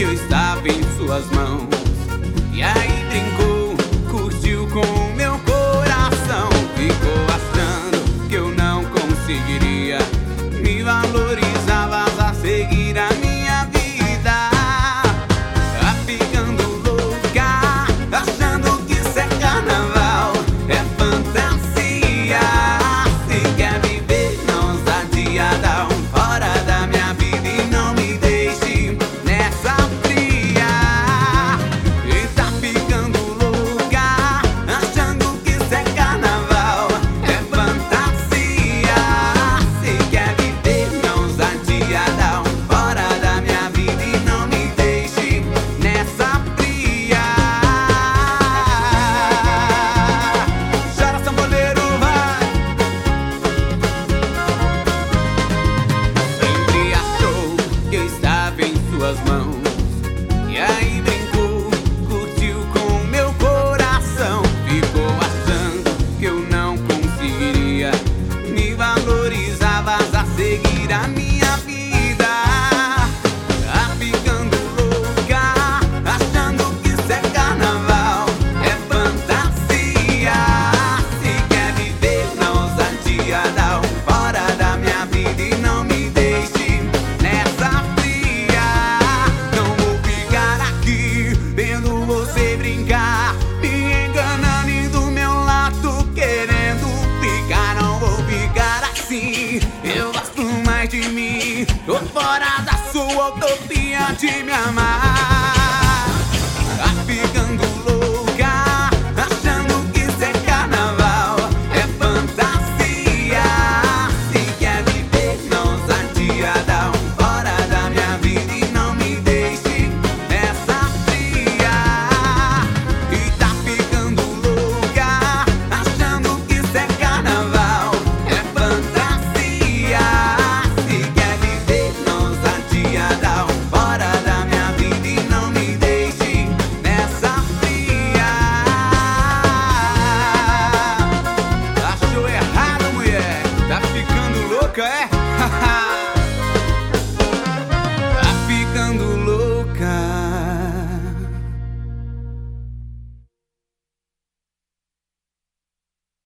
que eu estava em suas mãos. E aí brincou, curtiu com meu coração. Ficou achando que eu não conseguiria. Me valorizavas a seguir a minha vida. Tá ficando louca, achando que isso é carnaval, é fantasia. Se quer viver na ousadia, dá um fora da minha vida e não me deixe nessa fria. E tá ficando louca, achando que isso é carnaval, é fantasia. Se quer viver na ousadia, dá um fora da minha vida e não me deixe nessa fria. Chora, sanfoneiro, vai. Sempre achou que eu estava em suas mãos. E aí brincou, curtiu com meu coração. Ficou achando que eu não conseguiria. Me valorizavas a seguir a minha vida. Tá ficando louca, achando que isso é carnaval, é fantasia. Se quer viver na ousadia, dá um fora da minha vida e não me deixe nessa fria. Não vou ficar aqui vendo você brincar, me enganando e do meu lado querendo ficar. Não vou ficar assim, eu gosto mais de mim. Tô fora da sua utopia de me amar.